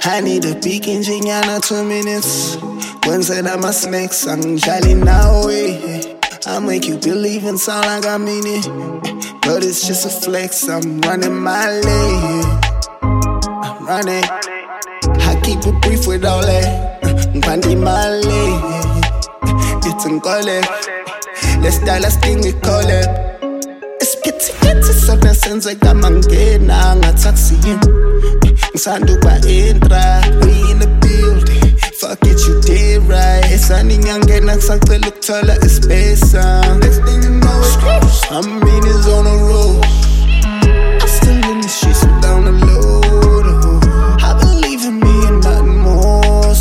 I need a peek in Jinyana 2 minutes. Wednesday I'm a snack, I'm jolly now. I make you believe and sound like I mean it, but it's just a flex. I'm running my lane. I'm running. I keep it brief with all that. Pandi my lane. It's in collab. Let's die, let's thing we call it. It's pity, so that sense like I'm ngena taxi. Sandu kwa intra, we in the building. Fuck it, you did right. Sani ngena kusacela ukuthola ispace. Next thing you know it, I mean it's on the road. I'm still in the streets, I'm down the low. I believe in me and nothing more.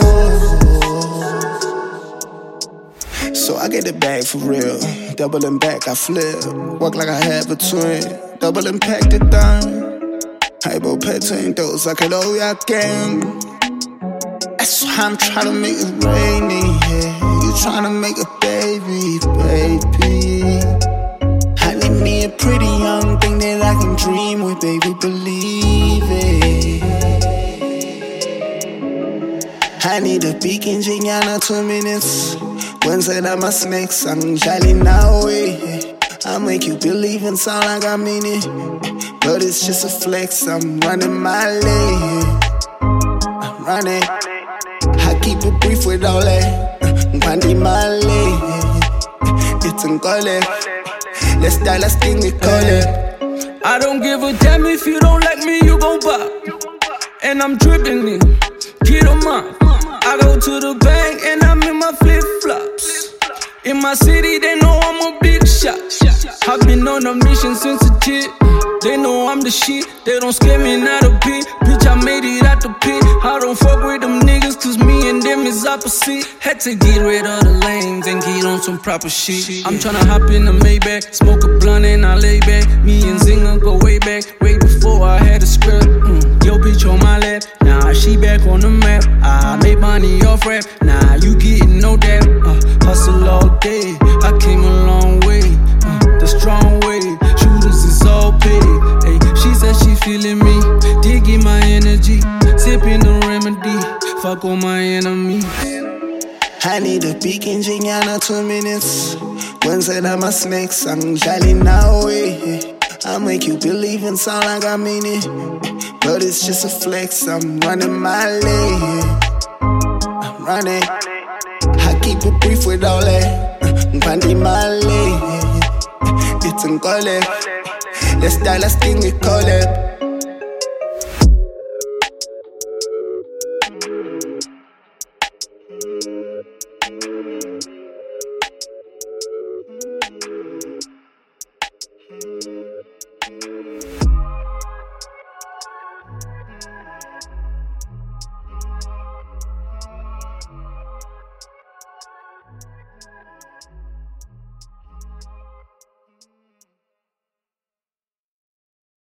So I get the bag for real. Doubling back, I flip. Walk like I have a twin. Double impact the thing. Hypo petting those like it all I can. That's why I'm trying to make it rainy. Yeah. You trying to make a baby. I need me a pretty young thing that I can dream with, baby, believe it. I need a peek in Jinyana 2 minutes. Wednesday I'm a snack, I'm jolly now. I make you believe and sound like I mean it, but it's just a flex. I'm running my lane. I'm running. I keep it brief with all that. Pandi my lane. It's in collab. Let's die, let's thing we call it. I don't give a damn if you don't like me, you gon' pop. And I'm dripping in, get 'em up. I go to the bank and I'm in my flip-flops. In my city, they know I'm a big shot. I've been on a mission since a kid. They know I'm the shit. They don't scare me, not a bit. Bitch, I made it out the pit. I don't fuck with them niggas, cause me and them is opposite. Had to get rid of the lanes and get on some proper shit. I'm tryna hop in the Maybach, smoke a blunt and I lay back. Me and Zinga go way back, way before I had a script. Yo, bitch on my lap, nah, she back on the map. I made money off rap, nah, you getting no dap. Hustle all day, I came a long way, the strong way. Shooters is all paid. Hey, she said she feeling me, digging my energy, sipping the remedy, fuck all my enemies. I need a peek in Jinyana 2 minutes. Wednesday I'm a snack, I'm jolly now. I make you believe and sound like I mean it, but it's just a flex. I'm running my lane. I'm running. I keep it brief with all that. Pandi my lane. It's in collab. Let's die, let's thing we call it.